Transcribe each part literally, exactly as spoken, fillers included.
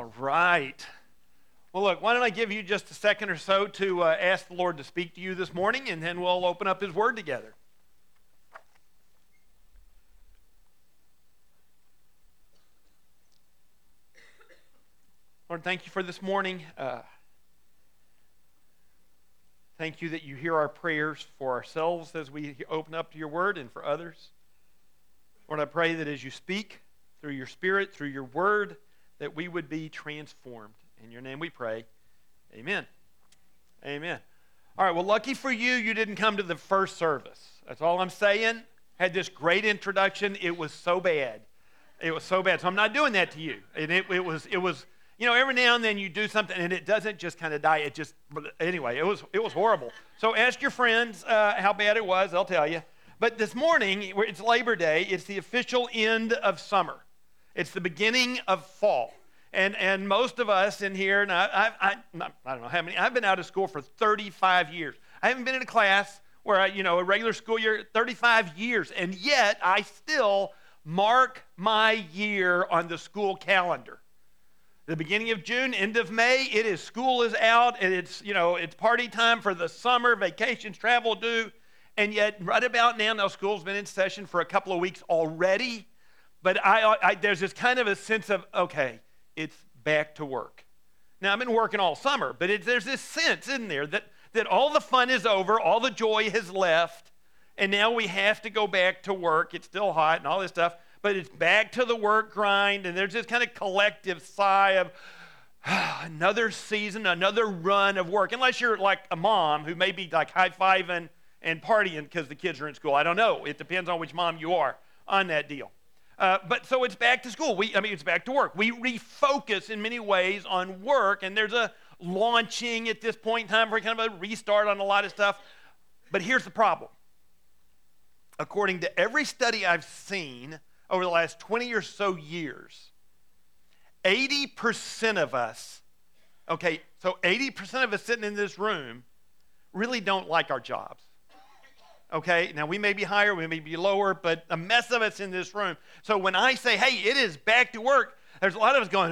All right. Well, look, why don't I give you just a second or so to uh, ask the Lord to speak to you this morning, and then we'll open up his word together. Lord, thank you for this morning. Uh, thank you that you hear our prayers for ourselves as we open up to your word and for others. Lord, I pray that as you speak through your Spirit, through your word, that we would be transformed. In your name we pray. Amen. Amen. All right, well, lucky for you, you didn't come to the first service. That's all I'm saying. Had this great introduction. It was so bad. It was so bad. So I'm not doing that to you. And it, it was, it was, you know, every now and then you do something and it doesn't just kind of die. It just, anyway, it was, it was horrible. So ask your friends uh, how bad it was. They'll tell you. But this morning, it's Labor Day. It's the official end of summer. It's the beginning of fall. And and most of us in here, and I, I, I, I don't know how many, I've been out of school for thirty-five years. I haven't been in a class where, I, you know, a regular school year, thirty-five years. And yet, I still mark my year on the school calendar. The beginning of June, end of May, it is, school is out, and it's, you know, it's party time for the summer, vacations, travel due. And yet, right about now, now school's been in session for a couple of weeks already. But I, I, there's this kind of a sense of, okay, it's back to work. Now, I've been working all summer, but it, there's this sense, isn't there, that, that all the fun is over, all the joy has left, and now we have to go back to work. It's still hot and all this stuff, but it's back to the work grind, and there's this kind of collective sigh of ah, another season, another run of work, unless you're like a mom who may be like high-fiving and partying because the kids are in school. I don't know. It depends on which mom you are on that deal. Uh, but so it's back to school. We, I mean, it's back to work. We refocus in many ways on work, and there's a launching at this point in time for kind of a restart on a lot of stuff. But here's the problem. According to every study I've seen over the last twenty or so years, eighty percent of us, okay, so eighty percent of us sitting in this room really don't like our jobs. Okay, now we may be higher, we may be lower, but a mess of us in this room. So when I say, hey, it is back to work, there's a lot of us going,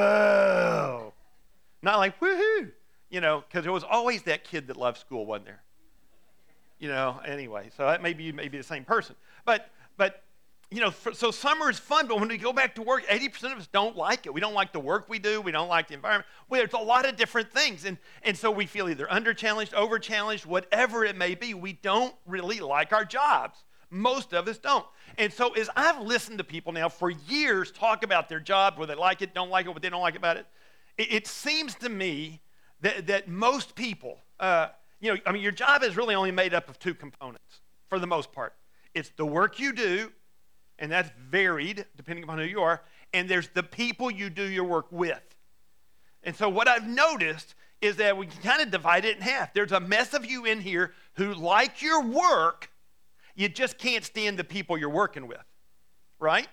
oh. Not like, woohoo, you know, because there was always that kid that loved school, wasn't there? You know, anyway, so that may be, may be the same person. But, but you know, for, so summer is fun, but when we go back to work, eighty percent of us don't like it. We don't like the work we do. We don't like the environment. Well, there's a lot of different things. And, and so we feel either under-challenged, over-challenged, whatever it may be. We don't really like our jobs. Most of us don't. And so as I've listened to people now for years talk about their job, whether they like it, don't like it, what they don't like about it, it, it seems to me that, that most people, uh, you know, I mean, your job is really only made up of two components for the most part. It's the work you do, and that's varied depending upon who you are, and there's the people you do your work with. And so what I've noticed is that we can kind of divide it in half. There's a mess of you in here who like your work, you just can't stand the people you're working with, right?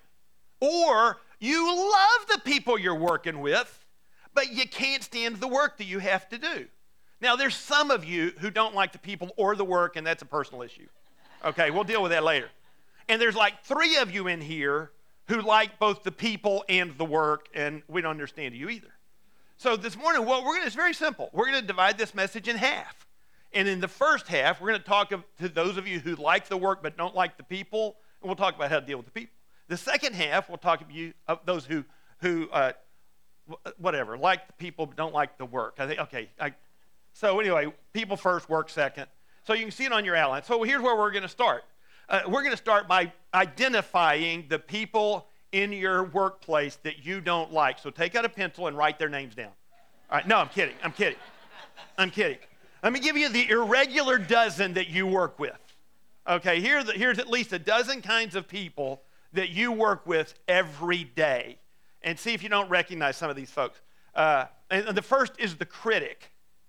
Or you love the people you're working with, but you can't stand the work that you have to do. Now, there's some of you who don't like the people or the work, and that's a personal issue. Okay, we'll deal with that later. And there's like three of you in here who like both the people and the work, and we don't understand you either. So this morning, well, we're gonna, it's very simple. We're going to divide this message in half. And in the first half, we're going to talk to those of you who like the work but don't like the people, and we'll talk about how to deal with the people. The second half, we'll talk to you of those who, who uh, whatever, like the people but don't like the work. I think, okay. I, so anyway, people first, work second. So you can see it on your outline. So here's where we're going to start. Uh, we're going to start by identifying the people in your workplace that you don't like. So take out a pencil and write their names down. All right, no, I'm kidding. I'm kidding. I'm kidding. Let me give you the irregular dozen that you work with. Okay, here the, here's at least a dozen kinds of people that you work with every day. And see if you don't recognize some of these folks. Uh, and, and the first is the critic.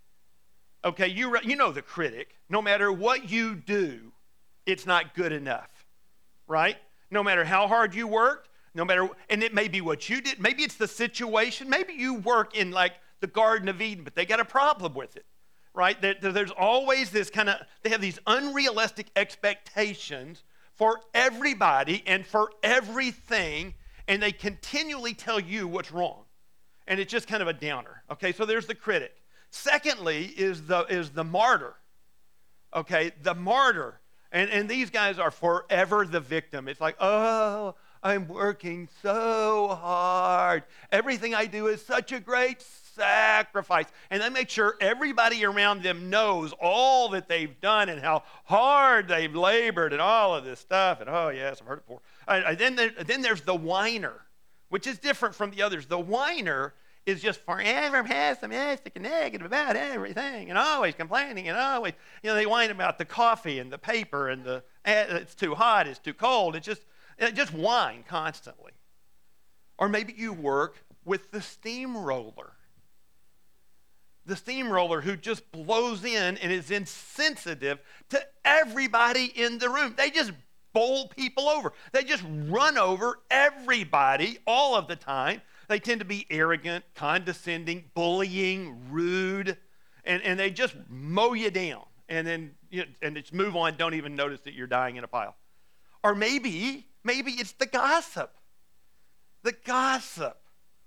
Okay, you, re- you know the critic. No matter what you do, it's not good enough, right? No matter how hard you worked, no matter, and it may be what you did. Maybe it's the situation. Maybe you work in like the Garden of Eden, but they got a problem with it, right? There, there's always this kind of, they have these unrealistic expectations for everybody and for everything, and they continually tell you what's wrong. And it's just kind of a downer. Okay, so there's the critic. Secondly is the is the martyr. Okay, the martyr. And, and these guys are forever the victim. It's like, oh, I'm working so hard. Everything I do is such a great sacrifice. And they make sure everybody around them knows all that they've done and how hard they've labored and all of this stuff. And oh, yes, I've heard it before. And, and then, there, then there's the whiner, which is different from the others. The whiner is just forever pessimistic and negative about everything and always complaining and always, you know, they whine about the coffee and the paper and the, it's too hot, it's too cold. It's just, it just whine constantly. Or maybe you work with the steamroller. The steamroller who just blows in and is insensitive to everybody in the room. They just bowl people over. They just run over everybody all of the time. They tend to be arrogant, condescending, bullying, rude, and, and they just mow you down. And then you know, and just move on, don't even notice that you're dying in a pile. Or maybe, maybe it's the gossip. The gossip.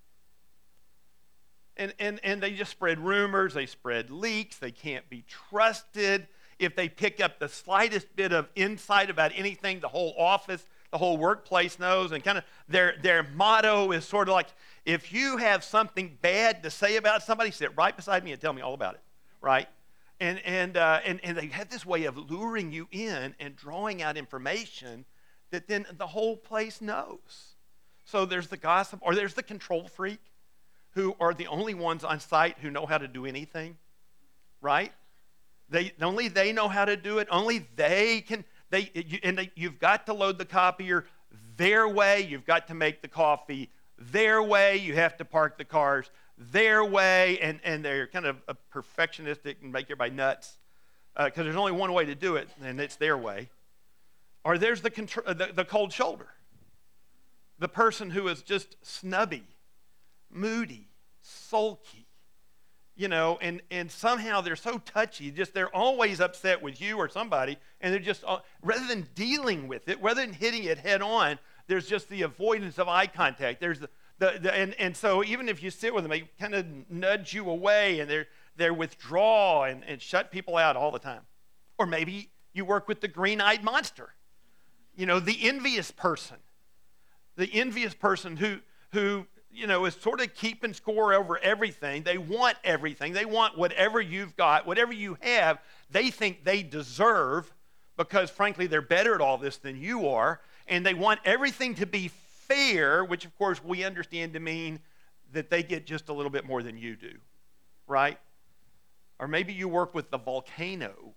And, and, and they just spread rumors, they spread leaks, they can't be trusted. If they pick up the slightest bit of insight about anything, the whole office, the whole workplace knows, and kind of their, their motto is sort of like, if you have something bad to say about somebody, sit right beside me and tell me all about it, right? And, and, uh, and, and they have this way of luring you in and drawing out information that then the whole place knows. So there's the gossip, or there's the control freak, who are the only ones on site who know how to do anything, right? They only they know how to do it. Only they can. They you, and they, you've got to load the copier their way. You've got to make the coffee their way. You have to park the cars their way, and and they're kind of a perfectionistic and make everybody nuts because uh, there's only one way to do it, and it's their way. Or there's the, contr- the the cold shoulder, the person who is just snubby, moody, sulky. You know, and, and somehow they're so touchy, just they're always upset with you or somebody, and they're just, uh, rather than dealing with it, rather than hitting it head on, there's just the avoidance of eye contact. There's the, the, the and, and so even if you sit with them, they kind of nudge you away, and they're, they're withdraw and, and shut people out all the time. Or maybe you work with the green-eyed monster, you know, the envious person, the envious person who who, you know, is sort of keeping score over everything. They want everything. They want whatever you've got, whatever you have, they think they deserve because, frankly, they're better at all this than you are. And they want everything to be fair, which, of course, we understand to mean that they get just a little bit more than you do, right? Or maybe you work with the volcano,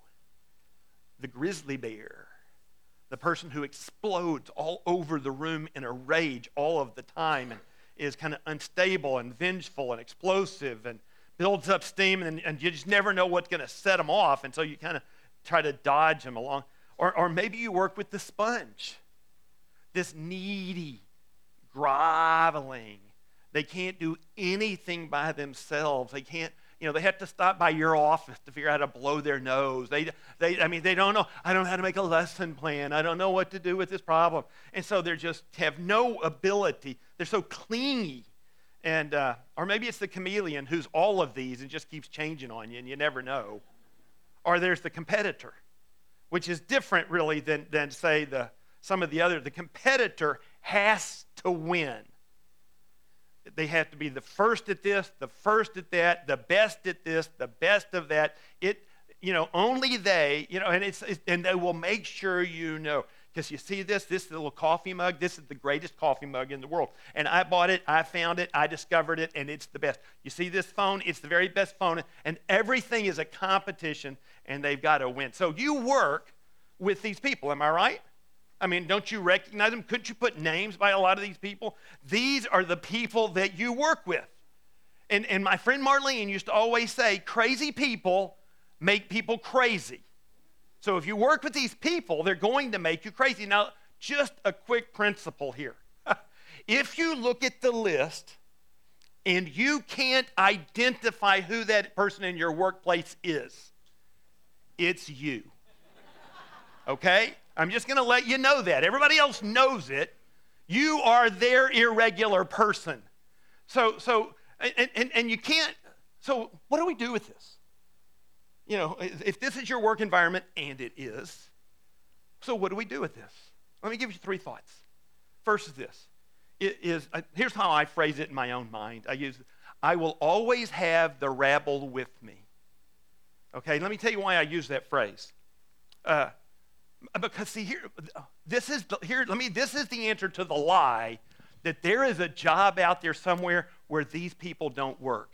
the grizzly bear, the person who explodes all over the room in a rage all of the time and is kind of unstable and vengeful and explosive and builds up steam, and, and you just never know what's going to set them off, and so you kind of try to dodge them along. Or, or maybe you work with the sponge, this needy, groveling. They can't do anything by themselves. They can't, you know, they have to stop by your office to figure out how to blow their nose. They, they, I mean, they don't know. I don't know how to make a lesson plan. I don't know what to do with this problem. And so they just have no ability. They're so clingy. And, uh, or maybe it's the chameleon who's all of these and just keeps changing on you and you never know. Or there's the competitor, which is different really than, than say, the some of the other. The competitor has to win. They have to be the first at this, the first at that, the best at this, the best of that. It, you know, only they, you know, and it's, it's and they will make sure you know. Because you see this, this little coffee mug, this is the greatest coffee mug in the world. And I bought it, I found it, I discovered it, and it's the best. You see this phone, it's the very best phone, and everything is a competition, and they've got to win. So you work with these people, am I right? I mean, don't you recognize them? Couldn't you put names by a lot of these people? These are the people that you work with. And, and my friend Marlene used to always say, crazy people make people crazy. So if you work with these people, they're going to make you crazy. Now, just a quick principle here. If you look at the list and you can't identify who that person in your workplace is, it's you. Okay? I'm just going to let you know that. Everybody else knows it. You are their irregular person. So, so And, and, and you can't, so what do we do with this? You know, if this is your work environment, and it is, so what do we do with this? Let me give you three thoughts. First is this. It is, uh, here's how I phrase it in my own mind. I use, I will always have the rabble with me. Okay, let me tell you why I use that phrase. Uh, because see here, this is the, here. Let me. This is the answer to the lie that there is a job out there somewhere where these people don't work.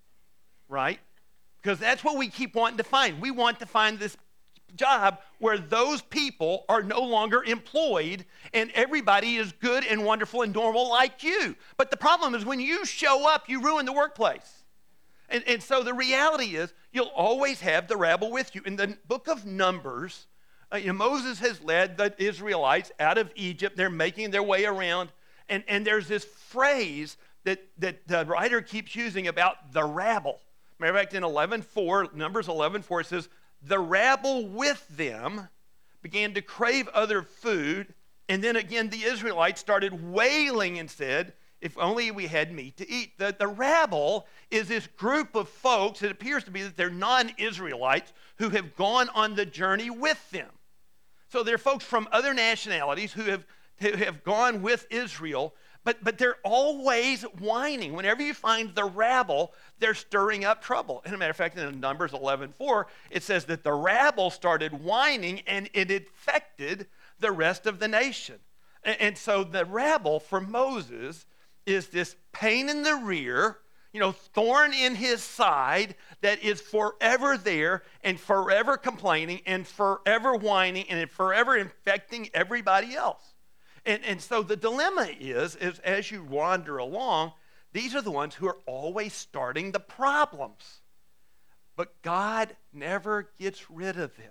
Right? Because that's what we keep wanting to find. We want to find this job where those people are no longer employed and everybody is good and wonderful and normal like you. But the problem is when you show up, you ruin the workplace. And, and so the reality is you'll always have the rabble with you. In the book of Numbers, uh, you know, Moses has led the Israelites out of Egypt. They're making their way around. And, and there's this phrase that, that the writer keeps using about the rabble. Matter of fact, in eleven four, Numbers eleven four, it says, the rabble with them began to crave other food, and then again the Israelites started wailing and said, if only we had meat to eat. The, the rabble is this group of folks, it appears to be that they're non-Israelites who have gone on the journey with them. So they're folks from other nationalities who have, who have gone with Israel, But, but they're always whining. Whenever you find the rabble, they're stirring up trouble. And as a matter of fact, in Numbers eleven four, it says that the rabble started whining and it infected the rest of the nation. And, and so the rabble for Moses is this pain in the rear, you know, thorn in his side that is forever there and forever complaining and forever whining and forever infecting everybody else. And, and so the dilemma is, is as you wander along, these are the ones who are always starting the problems. But God never gets rid of them.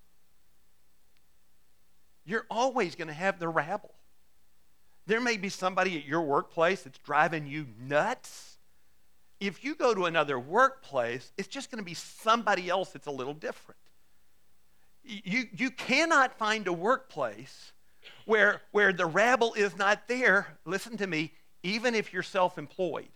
You're always going to have the rabble. There may be somebody at your workplace that's driving you nuts. If you go to another workplace, it's just going to be somebody else that's a little different. You, you cannot find a workplace Where, where the rabble is not there, listen to me, even if you're self-employed.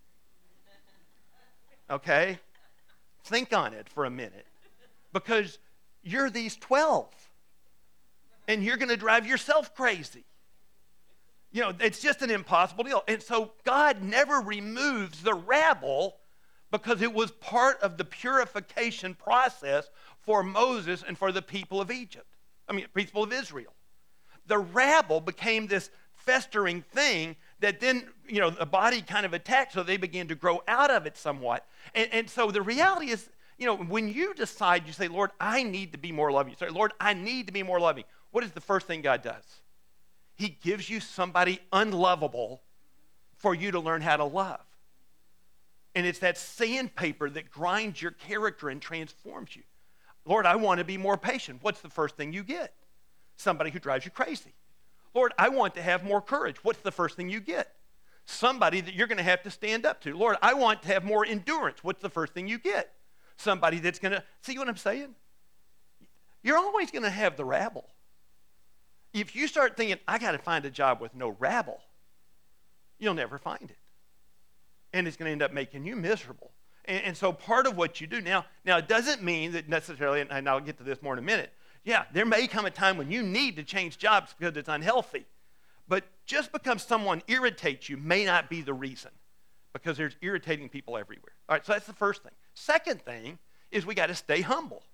Okay? Think on it for a minute. Because you're these twelve. And you're going to drive yourself crazy. You know, it's just an impossible deal. And so God never removes the rabble because it was part of the purification process for Moses and for the people of Egypt. I mean, people of Israel. The rabble became this festering thing that then, you know, the body kind of attacked, so they began to grow out of it somewhat. And, and so the reality is, you know, when you decide, you say, Lord, I need to be more loving. You say, Lord, I need to be more loving. What is the first thing God does? He gives you somebody unlovable for you to learn how to love. And it's that sandpaper that grinds your character and transforms you. Lord, I want to be more patient. What's the first thing you get? Somebody who drives you crazy. Lord, I want to have more courage. What's the first thing you get? Somebody that you're going to have to stand up to. Lord, I want to have more endurance. What's the first thing you get? Somebody that's going to, see what I'm saying? You're always going to have the rabble. If you start thinking, I got to find a job with no rabble, you'll never find it. And it's going to end up making you miserable. And, and so part of what you do now, now it doesn't mean that necessarily, and I'll get to this more in a minute, yeah, there may come a time when you need to change jobs because it's unhealthy. But just because someone irritates you may not be the reason, because there's irritating people everywhere. All right, so that's the first thing. Second thing is we got to stay humble.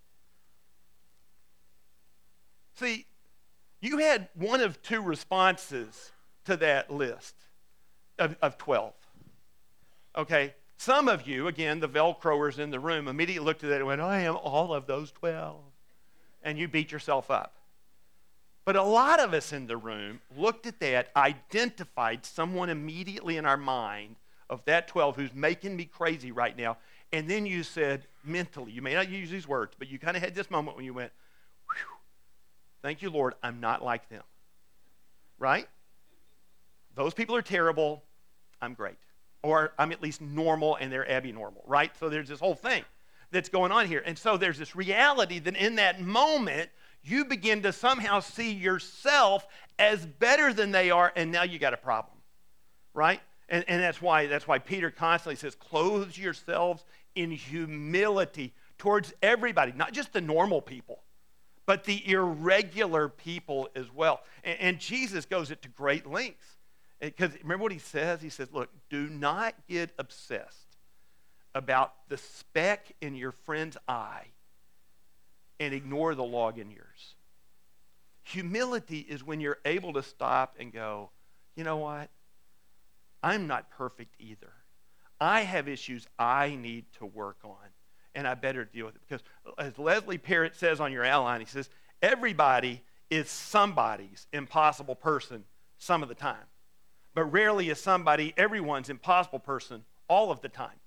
See, you had one of two responses to that list of, of twelve. Okay, some of you, again, the Velcroers in the room, immediately looked at that and went, I am all of those twelve. And you beat yourself up. But a lot of us in the room looked at that, identified someone immediately in our mind of that twelve who's making me crazy right now, and then you said mentally, you may not use these words, but you kind of had this moment when you went, whew, thank you, Lord, I'm not like them. Right? Those people are terrible, I'm great. Or I'm at least normal and they're abnormal, right? So there's this whole thing that's going on here. And so there's this reality that in that moment, you begin to somehow see yourself as better than they are, and now you got a problem, right? And, and that's why that's why Peter constantly says, clothe yourselves in humility towards everybody, not just the normal people, but the irregular people as well. And, and Jesus goes it to great lengths. Because remember what he says? He says, look, do not get obsessed about the speck in your friend's eye and ignore the log in yours. Humility is when you're able to stop and go, you know what? I'm not perfect either. I have issues I need to work on, and I better deal with it. Because as Leslie Parrott says on your outline, he says, everybody is somebody's impossible person some of the time. But rarely is somebody everyone's impossible person all of the time.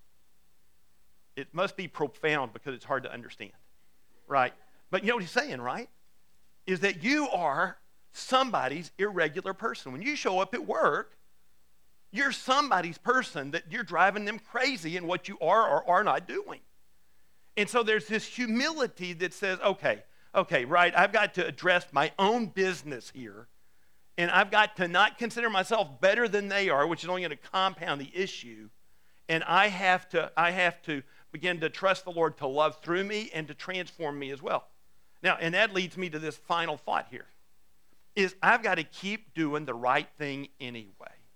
It must be profound because it's hard to understand, right? But you know what he's saying, right? Is that you are somebody's irregular person. When you show up at work, you're somebody's person that you're driving them crazy in what you are or are not doing. And so there's this humility that says, okay, okay, right, I've got to address my own business here, and I've got to not consider myself better than they are, which is only going to compound the issue, and I have to, I have to begin to trust the Lord to love through me and to transform me as well. Now, and that leads me to this final thought here, is I've got to keep doing the right thing anyway.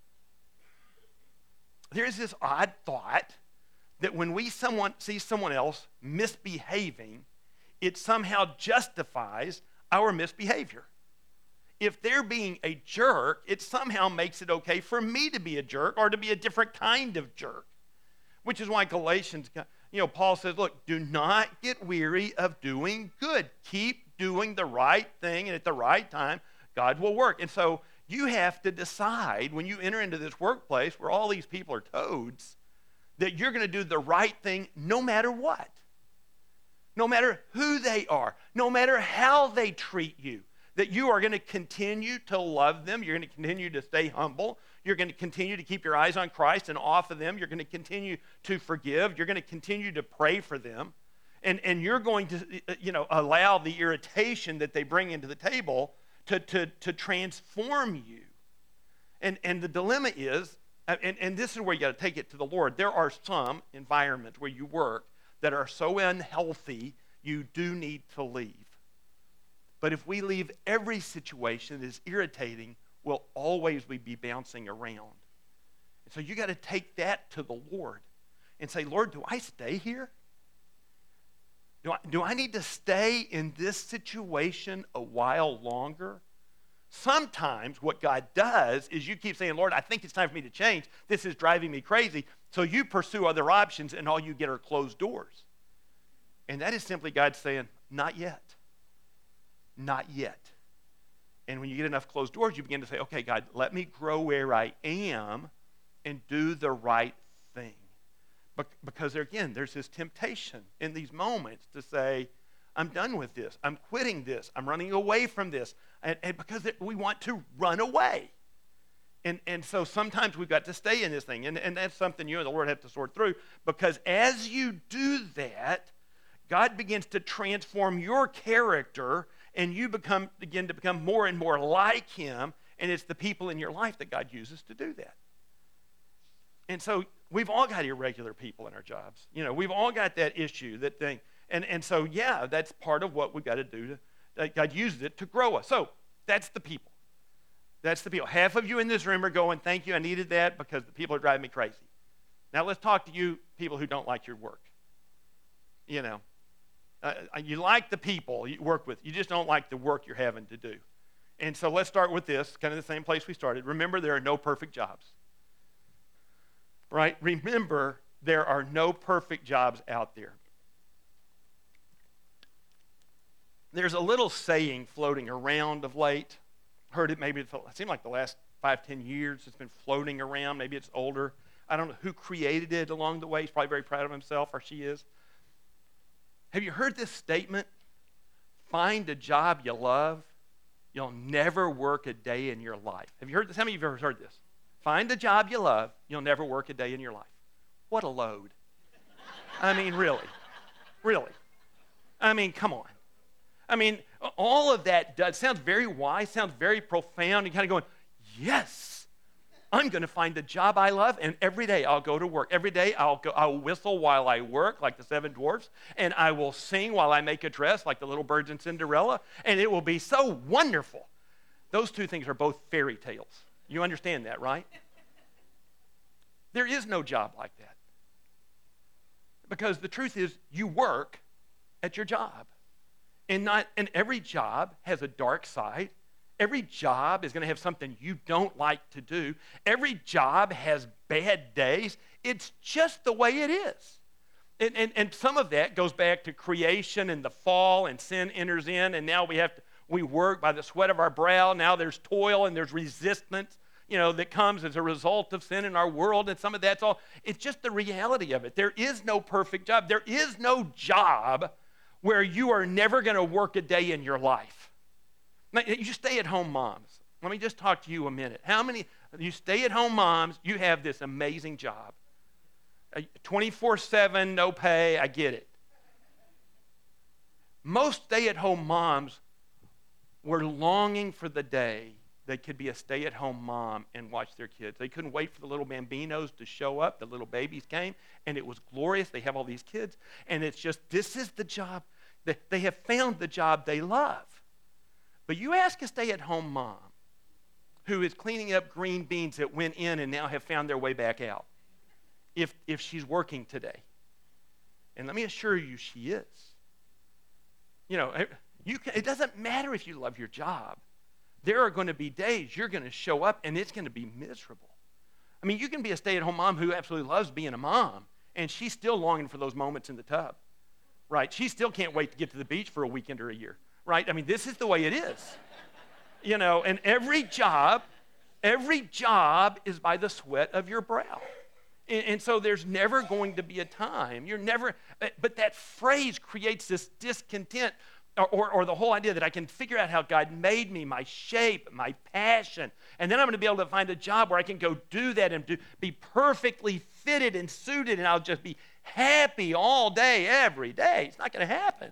There's this odd thought that when we someone see someone else misbehaving, it somehow justifies our misbehavior. If they're being a jerk, it somehow makes it okay for me to be a jerk or to be a different kind of jerk. Which is why Galatians, you know, Paul says, look, do not get weary of doing good. Keep doing the right thing, and at the right time, God will work. And so you have to decide when you enter into this workplace where all these people are toads, that you're going to do the right thing no matter what. No matter who they are, no matter how they treat you, that you are going to continue to love them. You're going to continue to stay humble. You're going to continue to keep your eyes on Christ and off of them. You're going to continue to forgive. You're going to continue to pray for them. And, and you're going to, you know, allow the irritation that they bring into the table to, to, to transform you. And, and the dilemma is, and, and this is where you got to take it to the Lord. There are some environments where you work that are so unhealthy, you do need to leave. But if we leave every situation that is irritating, we'll always be bouncing around. And so you got to take that to the Lord and say, Lord, do I stay here? Do I, do I need to stay in this situation a while longer? Sometimes what God does is you keep saying, Lord, I think it's time for me to change. This is driving me crazy. So you pursue other options, and all you get are closed doors. And that is simply God saying, not yet. Not yet. And when you get enough closed doors, you begin to say, okay, God, let me grow where I am and do the right thing. Because, there, again, there's this temptation in these moments to say, I'm done with this. I'm quitting this. I'm running away from this. And, and because it, we want to run away. And, and so sometimes we've got to stay in this thing. And, and that's something you and the Lord have to sort through. Because as you do that, God begins to transform your character, and you become begin to become more and more like him, and it's the people in your life that God uses to do that. And so we've all got irregular people in our jobs. You know, we've all got that issue, that thing. And, and so, yeah, that's part of what we've got to do. To, that God uses it to grow us. So that's the people. That's the people. Half of you in this room are going, thank you, I needed that because the people are driving me crazy. Now let's talk to you people who don't like your work. You know, uh, you like the people you work with. You just don't like the work you're having to do. And so let's start with this, kind of the same place we started. Remember, there are no perfect jobs. Right? Remember, there are no perfect jobs out there. There's a little saying floating around of late. Heard it maybe, it seemed like the last five, ten years it's been floating around. Maybe it's older. I don't know who created it along the way. He's probably very proud of himself, or she is. Have you heard this statement? Find a job you love. You'll never work a day in your life. Have you heard this? How many of you have ever heard this? Find a job you love. You'll never work a day in your life. What a load. I mean, really. Really. I mean, come on. I mean, all of that does sounds very wise, sounds very profound, and kind of going, yes, I'm going to find a job I love, and every day I'll go to work. Every day I'll go, I'll whistle while I work, like the seven dwarfs, and I will sing while I make a dress, like the little birds in Cinderella, and it will be so wonderful. Those two things are both fairy tales. You understand that, right? There is no job like that. Because the truth is, you work at your job. And not and every job has a dark side. Every job is going to have something you don't like to do. Every job has bad days. It's just the way it is. And, and, and some of that goes back to creation and the fall, and sin enters in, and now we have to, we work by the sweat of our brow. Now there's toil and there's resistance, you know, that comes as a result of sin in our world, and some of that's all. It's just the reality of it. There is no perfect job. There is no job where you are never going to work a day in your life. Now, you stay-at-home moms. Let me just talk to you a minute. How many, you stay-at-home moms, you have this amazing job. twenty-four seven, no pay, I get it. Most stay-at-home moms were longing for the day they could be a stay-at-home mom and watch their kids. They couldn't wait for the little bambinos to show up. The little babies came, and it was glorious. They have all these kids, and it's just, this is the job. They have found the job they love. But you ask a stay-at-home mom who is cleaning up green beans that went in and now have found their way back out, if, if she's working today. And let me assure you, she is. You know, you can, it doesn't matter if you love your job. There are going to be days you're going to show up and it's going to be miserable. I mean, you can be a stay-at-home mom who absolutely loves being a mom, and she's still longing for those moments in the tub, right? She still can't wait to get to the beach for a weekend or a year. Right? I mean, this is the way it is. You know, and every job, every job is by the sweat of your brow. And, and so there's never going to be a time. You're never, but that phrase creates this discontent, or, or, or the whole idea that I can figure out how God made me, my shape, my passion, and then I'm going to be able to find a job where I can go do that and do, be perfectly fitted and suited, and I'll just be happy all day, every day. It's not going to happen.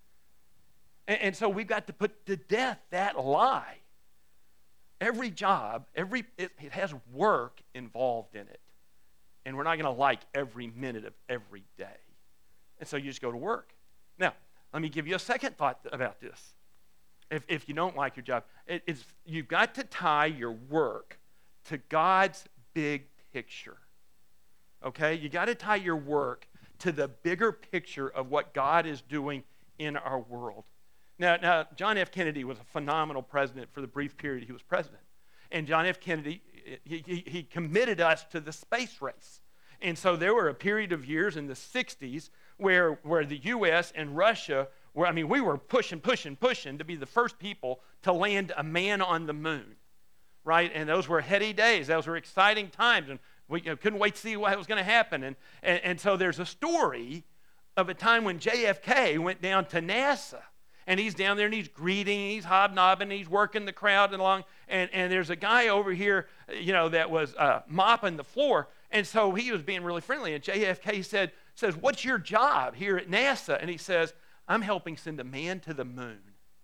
And so we've got to put to death that lie. Every job, every it, it has work involved in it. And we're not going to like every minute of every day. And so you just go to work. Now, let me give you a second thought about this. If, if you don't like your job, it, it's, you've got to tie your work to God's big picture. Okay? You got to tie your work to the bigger picture of what God is doing in our world. Now, now, John F. Kennedy was a phenomenal president for the brief period he was president. And John F. Kennedy, he, he, he committed us to the space race. And so there were a period of years in the sixties where, where the U S and Russia were, I mean, we were pushing, pushing, pushing to be the first people to land a man on the moon, right? And those were heady days. Those were exciting times. And we you know, couldn't wait to see what was going to happen. And, and, and so there's a story of a time when J F K went down to NASA. And he's down there and he's greeting, he's hobnobbing, he's working the crowd along. And, and there's a guy over here, you know, that was uh, mopping the floor. And so he was being really friendly. And J F K said, says, "What's your job here at NASA?" And he says, "I'm helping send a man to the moon."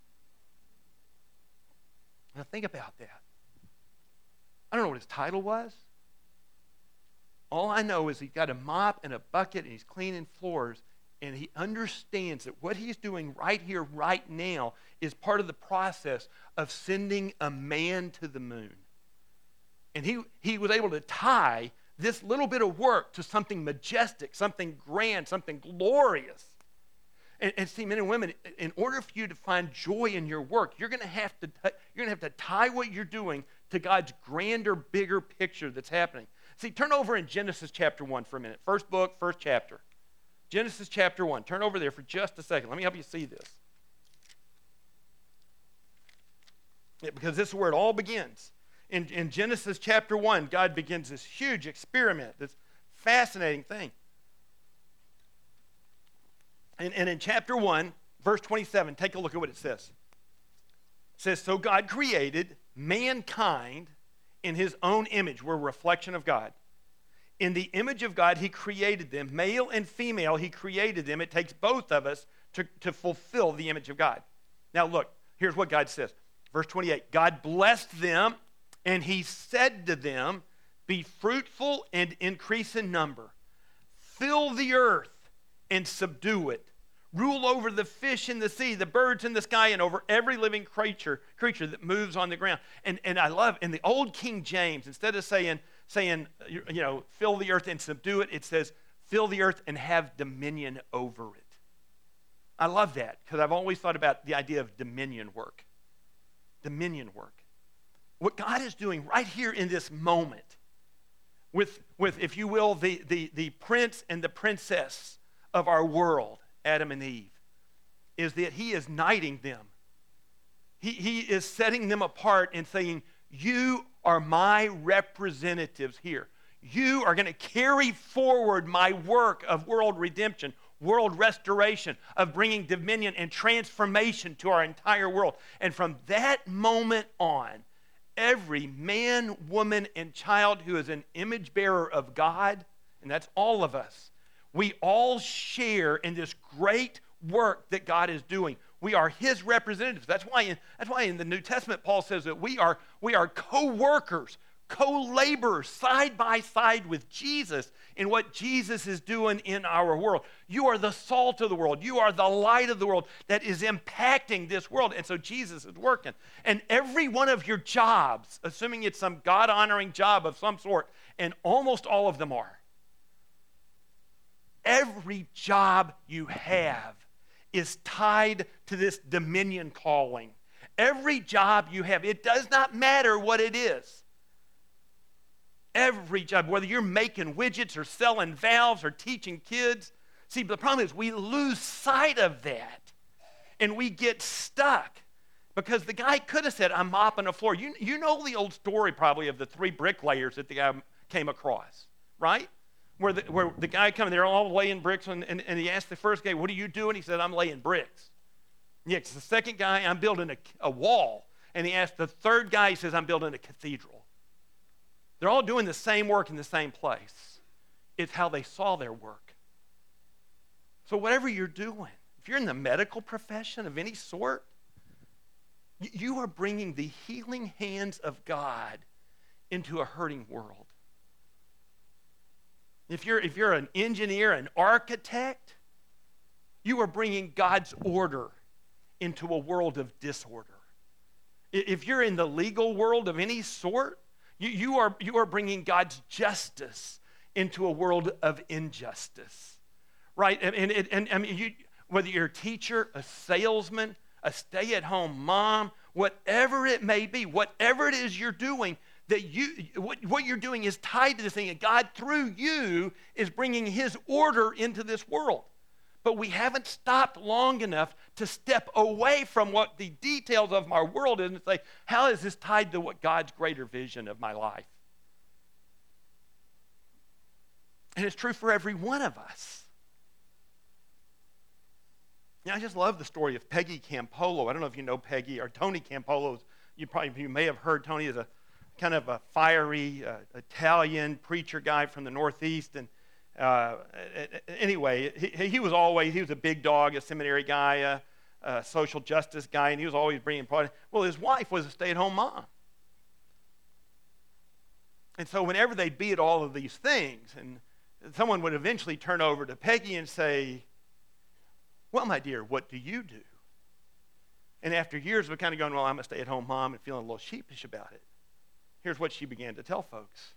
Now think about that. I don't know what his title was. All I know is he's got a mop and a bucket and he's cleaning floors. And he understands that what he's doing right here, right now, is part of the process of sending a man to the moon. And he, he was able to tie this little bit of work to something majestic, something grand, something glorious. And, and see, men and women, in order for you to find joy in your work, you're going to have to you're going to have to tie what you're doing to God's grander, bigger picture that's happening. See, turn over in Genesis chapter one for a minute. First book, first chapter. Genesis chapter one. Turn over there for just a second. Let me help you see this. Yeah, because this is where it all begins. In, in Genesis chapter one, God begins this huge experiment, this fascinating thing. And, and in chapter one, verse twenty-seven, take a look at what it says. It says, "So God created mankind in his own image." We're a reflection of God. In the image of God, he created them. Male and female, he created them. It takes both of us to, to fulfill the image of God. Now look, here's what God says. Verse twenty-eight, God blessed them, and he said to them, Be fruitful and increase in number. Fill the earth and subdue it. Rule over the fish in the sea, the birds in the sky, and over every living creature, creature that moves on the ground. And, and I love, in the old King James, instead of saying, saying, you know, fill the earth and subdue it, it says, fill the earth and have dominion over it. I love that because I've always thought about the idea of dominion work. Dominion work. What God is doing right here in this moment with, with if you will, the, the, the prince and the princess of our world, Adam and Eve, is that he is knighting them. He, he is setting them apart and saying, you are my representatives here. You are going to carry forward my work of world redemption, world restoration, of bringing dominion and transformation to our entire world. And from that moment on, every man, woman, and child who is an image bearer of God, and that's all of us, we all share in this great work that God is doing. We are his representatives. That's why in, that's why in the New Testament, Paul says that we are, we are co-workers, co-laborers, side by side with Jesus in what Jesus is doing in our world. You are the salt of the world. You are the light of the world that is impacting this world. And so Jesus is working. And every one of your jobs, assuming it's some God-honoring job of some sort, and almost all of them are, every job you have is tied to this dominion calling. Every job you have, it does not matter what it is. Every job, whether you're making widgets or selling valves or teaching kids. See, the problem is we lose sight of that and we get stuck because the guy could have said, I'm mopping the floor. You, you know the old story probably of the three bricklayers that the guy came across, right? Where the, where the guy coming, they're all laying bricks, and, and, and he asked the first guy, what are you doing? He said, I'm laying bricks. Yeah, it's the second guy, I'm building a, a wall. And he asked the third guy, he says, I'm building a cathedral. They're all doing the same work in the same place. It's how they saw their work. So whatever you're doing, if you're in the medical profession of any sort, you are bringing the healing hands of God into a hurting world. If you're, if you're an engineer, an architect, you are bringing God's order into a world of disorder. If you're in the legal world of any sort, you, you, are, you are bringing God's justice into a world of injustice, right? And, and, and I mean, you, whether you're a teacher, a salesman, a stay-at-home mom, whatever it may be, whatever it is you're doing, that you, what, what you're doing is tied to this thing, and God, through you, is bringing his order into this world. But we haven't stopped long enough to step away from what the details of my world is and say, how is this tied to what God's greater vision of my life? And it's true for every one of us. Yeah, I just love the story of Peggy Campolo. I don't know if you know Peggy, or Tony Campolo. You probably you may have heard Tony is a kind of a fiery uh, Italian preacher guy from the Northeast. And uh, anyway, he, he was always, he was a big dog, a seminary guy, a, a social justice guy, and he was always bringing party. Well, his wife was a stay-at-home mom. And so whenever they'd be at all of these things, and someone would eventually turn over to Peggy and say, well, my dear, what do you do? And after years of kind of going, well, I'm a stay-at-home mom, and feeling a little sheepish about it, here's what she began to tell folks.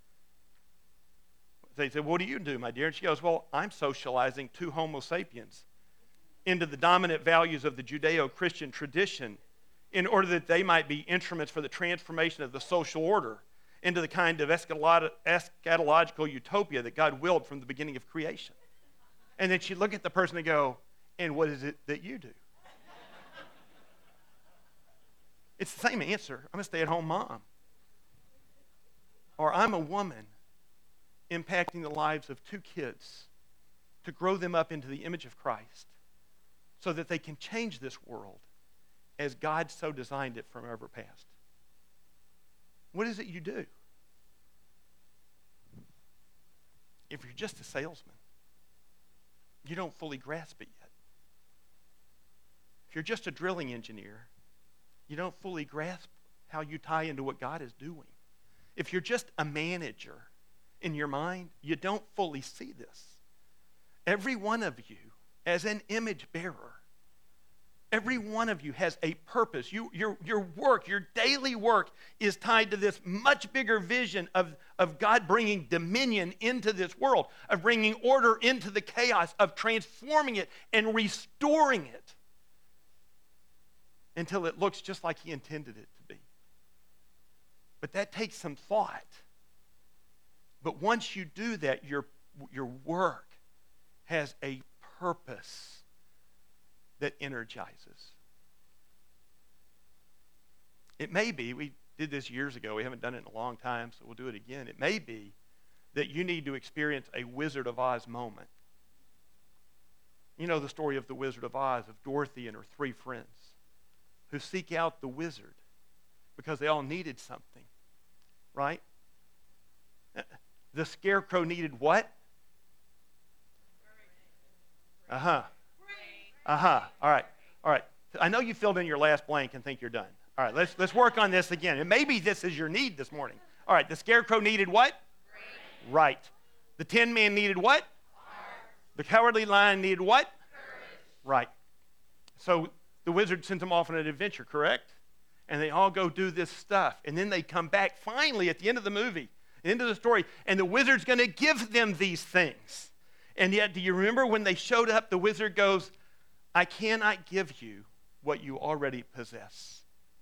They said, what do you do, my dear? And she goes, well, I'm socializing two Homo sapiens into the dominant values of the Judeo-Christian tradition in order that they might be instruments for the transformation of the social order into the kind of eschatological utopia that God willed from the beginning of creation. And then she'd look at the person and go, and what is it that you do? It's the same answer. I'm a stay-at-home mom. Or I'm a woman impacting the lives of two kids to grow them up into the image of Christ so that they can change this world as God so designed it from ever past. What is it you do? If you're just a salesman, you don't fully grasp it yet. If you're just a drilling engineer, you don't fully grasp how you tie into what God is doing. if you're just a manager in your mind, you don't fully see this. Every one of you, as an image bearer, every one of you has a purpose. You, your, your work, your daily work is tied to this much bigger vision of, of God bringing dominion into this world, of bringing order into the chaos, of transforming it and restoring it until it looks just like he intended it to be. But that takes some thought. But once you do that, your, your work has a purpose that energizes. It may be, we did this years ago, we haven't done it in a long time, so we'll do it again. It may be that you need to experience a Wizard of Oz moment. You know the story of the Wizard of Oz, of Dorothy and her three friends who seek out the wizard because they all needed something, right? The scarecrow needed what? Uh-huh. Uh-huh. All right. All right. I know you filled in your last blank and think you're done. All right, let's let's work on this again. And maybe this is your need this morning. All right, the scarecrow needed what? Brain. Right. The tin man needed what? Heart. The cowardly lion needed what? Courage. Right. So the wizard sends them off on an adventure, correct? And they all go do this stuff. And then they come back finally at the end of the movie, the end of the story, and the wizard's going to give them these things. And yet, do you remember when they showed up, the wizard goes, I cannot give you what you already possess.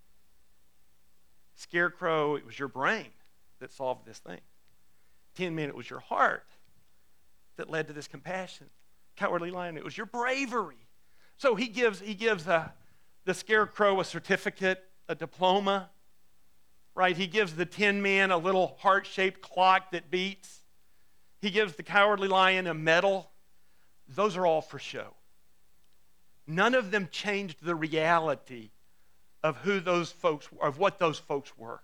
Scarecrow, it was your brain that solved this thing. Tin Man, it was your heart that led to this compassion. Cowardly lion, it was your bravery. So he gives he gives uh, the scarecrow a certificate, a diploma, right? He gives the Tin Man a little heart-shaped clock that beats. He gives the cowardly lion a medal. Those are all for show. None of them changed the reality of who those folks, of what those folks were.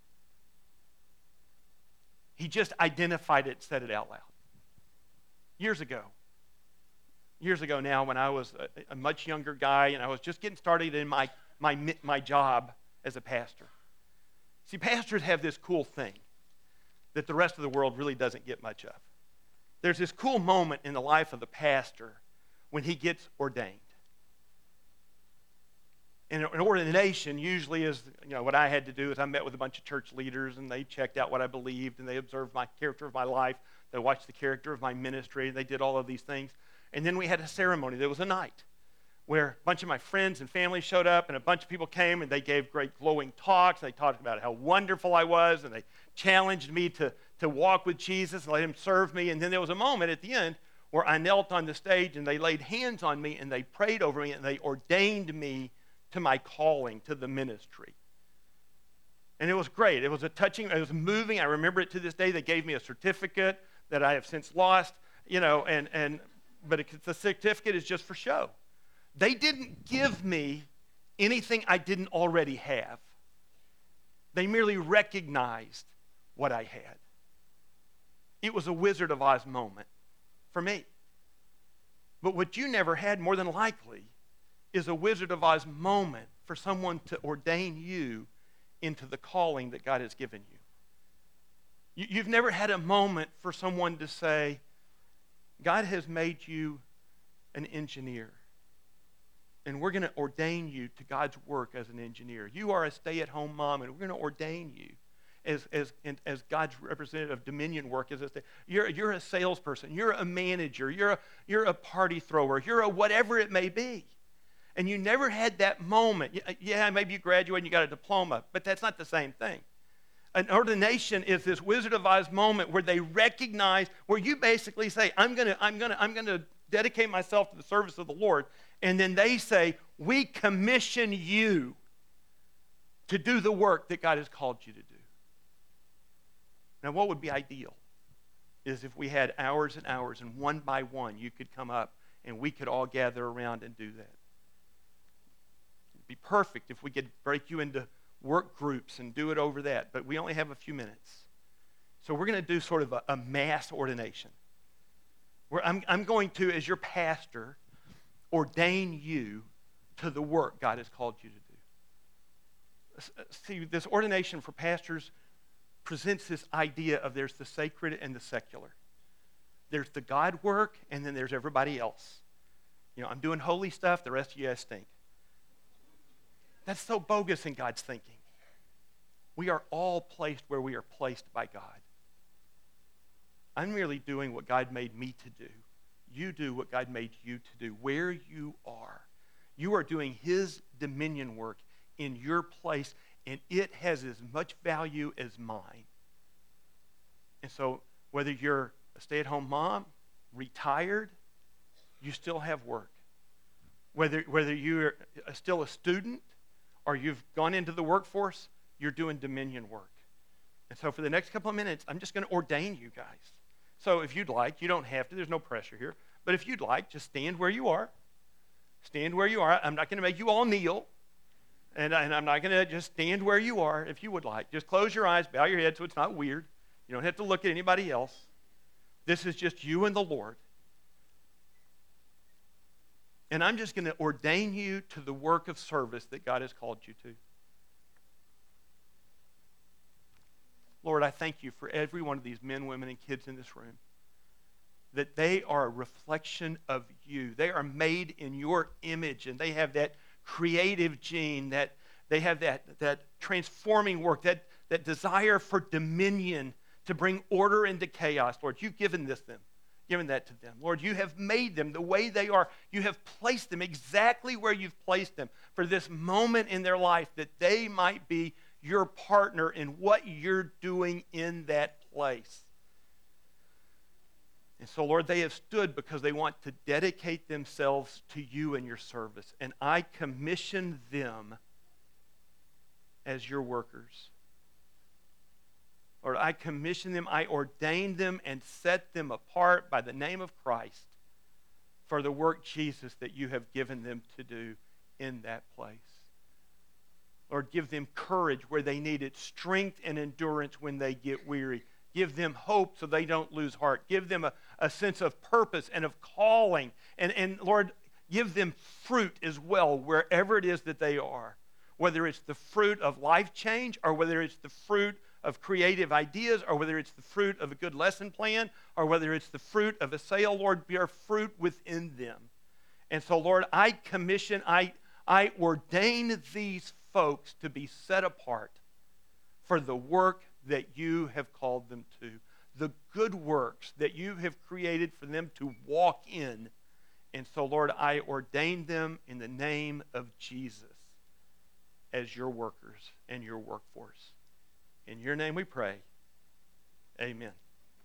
He just identified it and said it out loud. Years ago, years ago now, when I was a, a much younger guy and I was just getting started in my, my, my job as a pastor. See, pastors have this cool thing that the rest of the world really doesn't get much of. There's this cool moment in the life of the pastor when he gets ordained. And an ordination usually is, you know, what I had to do is I met with a bunch of church leaders and they checked out what I believed and they observed my character of my life. They watched the character of my ministry. They did all of these things. And then we had a ceremony. There was a night where a bunch of my friends and family showed up and a bunch of people came and they gave great glowing talks. They talked about how wonderful I was and they challenged me to, to walk with Jesus and let him serve me. And then there was a moment at the end where I knelt on the stage and they laid hands on me and they prayed over me and they ordained me to my calling, to the ministry. And it was great. It was a touching, it was moving. I remember it to this day. They gave me a certificate that I have since lost, you know, and, and but it, the certificate is just for show. They didn't give me anything I didn't already have. They merely recognized what I had. It was a Wizard of Oz moment for me. But what you never had, more than likely, is a Wizard of Oz moment for someone to ordain you into the calling that God has given you. you. You've never had a moment for someone to say, God has made you an engineer, and we're going to ordain you to God's work as an engineer. You are a stay-at-home mom, and we're going to ordain you as, as, as God's representative of dominion work. As a, you're, you're a salesperson. You're a manager. You're a, you're a party thrower. You're a whatever it may be. And you never had that moment. Yeah, maybe you graduated and you got a diploma, but that's not the same thing. An ordination is this Wizard of Oz moment where they recognize, where you basically say, I'm going to I'm going to I'm going to dedicate myself to the service of the Lord. And then they say, we commission you to do the work that God has called you to do. Now, what would be ideal is if we had hours and hours, and one by one you could come up and we could all gather around and do that. It'd be perfect if we could break you into work groups and do it over that, but we only have a few minutes. So we're going to do sort of a, a mass ordination, where I'm, I'm going to, as your pastor, ordain you to the work God has called you to do. See, this ordination for pastors, presents this idea of there's the sacred and the secular. There's the God work, and then there's everybody else. You know, I'm doing holy stuff, the rest of you guys stink. That's so bogus in God's thinking. We are all placed where we are placed by God. I'm merely doing what God made me to do. You do what God made you to do. Where you are, you are doing his dominion work in your place, and it has as much value as mine. And so whether you're a stay-at-home mom, retired, you still have work. Whether, whether you're still a student or you've gone into the workforce, you're doing dominion work. And so for the next couple of minutes, I'm just going to ordain you guys. So if you'd like, you don't have to, there's no pressure here, but if you'd like, just stand where you are. Stand where you are. I'm not going to make you all kneel, and, and I'm not going to just stand where you are if you would like. Just close your eyes, bow your head so it's not weird. You don't have to look at anybody else. This is just you and the Lord. And I'm just going to ordain you to the work of service that God has called you to. Lord, I thank you for every one of these men, women, and kids in this room, that they are a reflection of you. They are made in your image, and they have that creative gene, that they have that, that transforming work, that, that desire for dominion to bring order into chaos. Lord, you've given this them, given that to them. Lord, you have made them the way they are. You have placed them exactly where you've placed them for this moment in their life, that they might be your partner in what you're doing in that place. And so, Lord, they have stood because they want to dedicate themselves to you and your service. And I commission them as your workers. Lord, I commission them, I ordain them and set them apart by the name of Christ for the work, Jesus, that you have given them to do in that place. Lord, give them courage where they need it, strength and endurance when they get weary. Give them hope so they don't lose heart. Give them a, a sense of purpose and of calling. And, and Lord, give them fruit as well wherever it is that they are. Whether it's the fruit of life change, or whether it's the fruit of creative ideas, or whether it's the fruit of a good lesson plan, or whether it's the fruit of a sale, Lord, bear fruit within them. And so, Lord, I commission, I, I ordain these folks to be set apart for the work that you have called them to, the good works that you have created for them to walk in. And so, Lord, I ordain them in the name of Jesus as your workers and your workforce. In your name we pray. Amen.